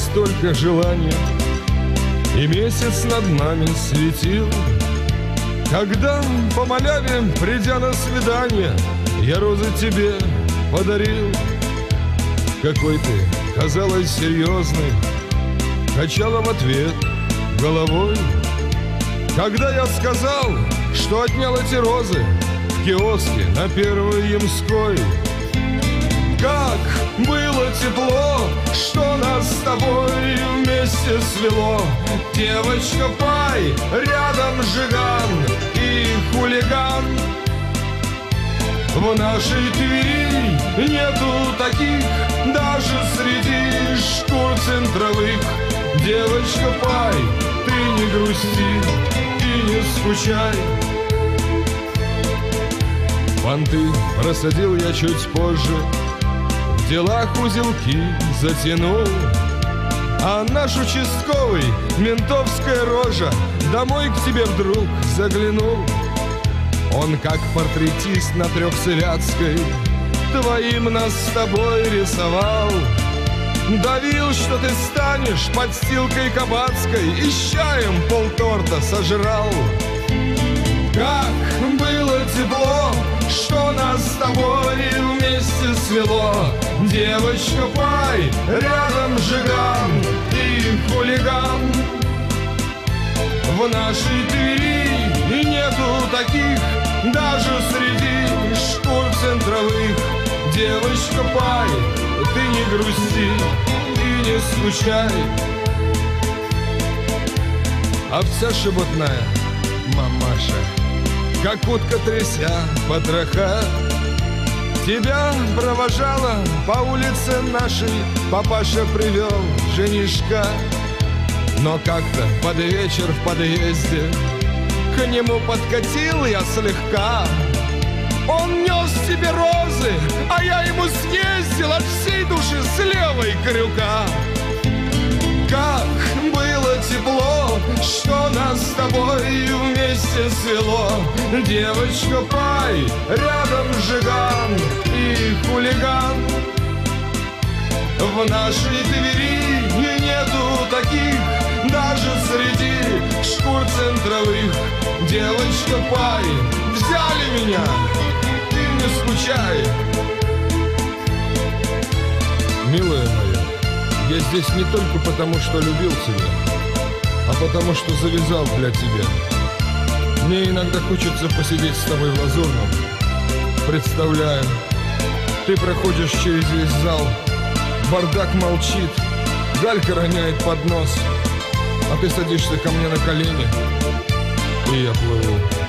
столько желания, и месяц над нами светил. Когда по маляве, придя на свидание, я розы тебе подарил. Какой ты, казалось, серьезный, качала в ответ головой. Когда я сказал, что отнял эти розы в киоске на Первой Ямской. Как было тепло, что нас с тобой вместе свело. Девочка Пай, рядом Жиган и хулиган. В нашей Твери нету таких, даже среди шкур центровых. Девочка Пай, ты не грусти и не скучай. Понты просадил я чуть позже, в делах узелки затянул. А наш участковый, ментовская рожа, домой к тебе вдруг заглянул. Он как портретист на Трехсвятской твоим нас с тобой рисовал. Давил, что ты станешь подстилкой кабацкой, и с чаем полторта сожрал. Как было тепло, что нас с тобой вместе свело. Девочка Пай, рядом Жиган и хулиган. В нашей Твери нету таких, даже среди шкур центровых. Девочка Пай, ты не грусти и не скучай. Овца шебутная, мамаша, как утка тряся потроха, тебя провожала по улице нашей, папаша привел женишка. Но как-то под вечер в подъезде к нему подкатил я слегка. Он нес тебе розы, а я ему съездил от всей души с левой крюка. Как было тепло, что нас с тобой вместе свело. Девочка Пай, рядом Жиган и хулиган. В нашей Твери нету таких, даже среди шкур центровых. Девочка Пай, взяли меня, ты не скучай. Милая моя, я здесь не только потому, что любил тебя, а потому, что завязал для тебя. Мне иногда хочется посидеть с тобой в Лазурном. Представляю, ты проходишь через весь зал, бардак молчит, Галька роняет поднос, а ты садишься ко мне на колени, и я плыву.